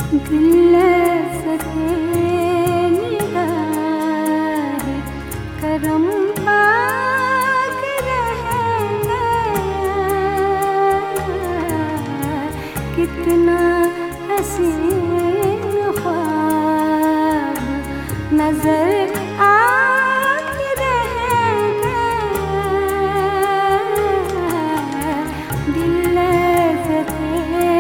दिल सके निगाह करम पाक रह गया, कितना हसीन ख्वाब नजर आके रह गया, दिल सके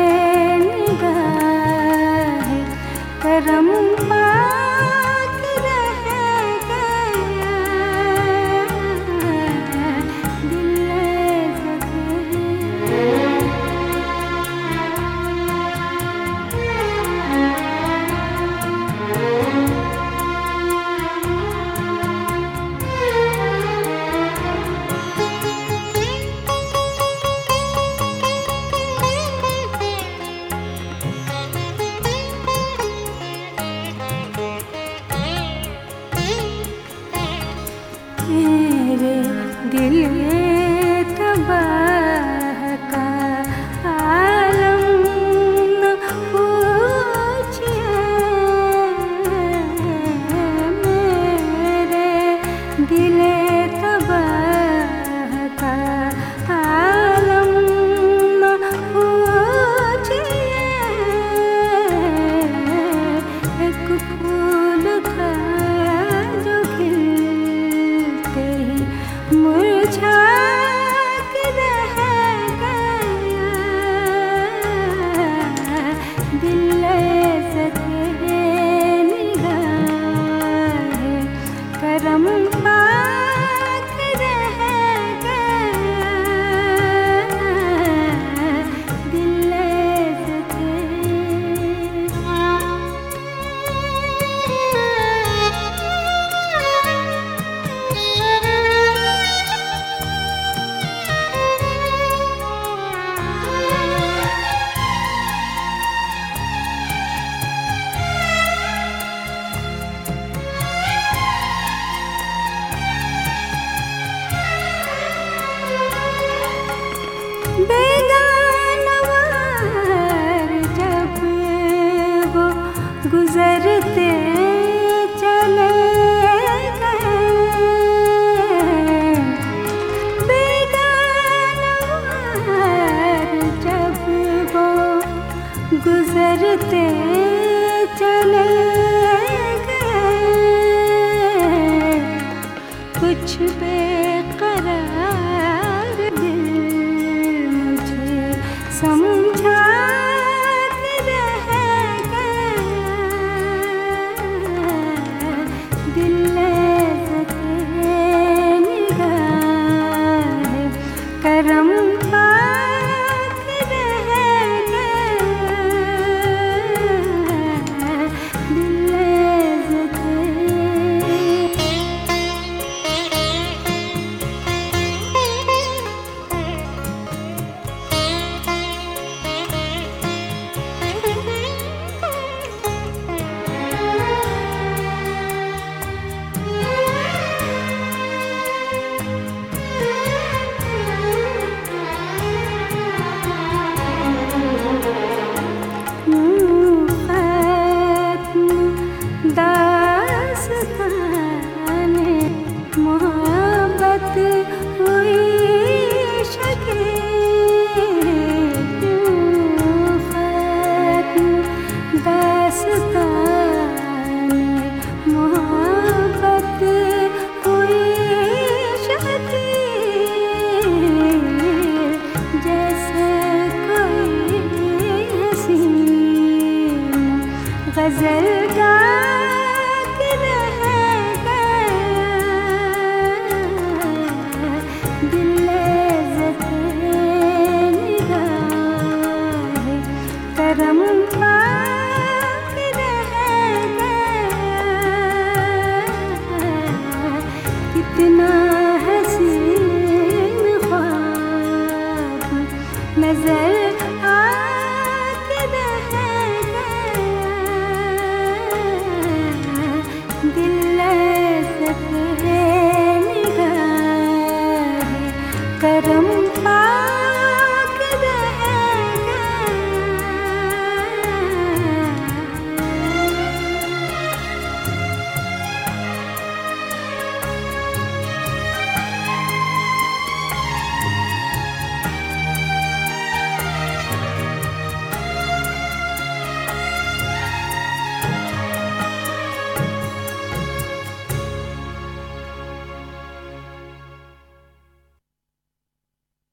निगाह करम पाक रह गया, दिल मेरे दिल तबाह का आलम न पूछिए, मेरे दिल तबाह का आलम न पूछिए, एक फूल का जो खिलते ही मुरझा के रह गया, दिल सके निगाह करम पाक रह गया, दिल बेगानवार जब वो गुजरते चले गए, बेगानवार जब वो गुजरते चले गए, कुछ बेकरार दिल मुझे समझा के रह गया, दिल सके निगाह करम पाक रह गया, दिल दास्ताने मोहब्बत हुई शके, दास्ताने मोहब्बत हुई शके, जैसे कोई हसीन गजल गा के रह गया, दिल सके निगाह करम पाक रह गया, कितना हसीन ख्वाब नजर आके रह गया, दिल सके निगाह करम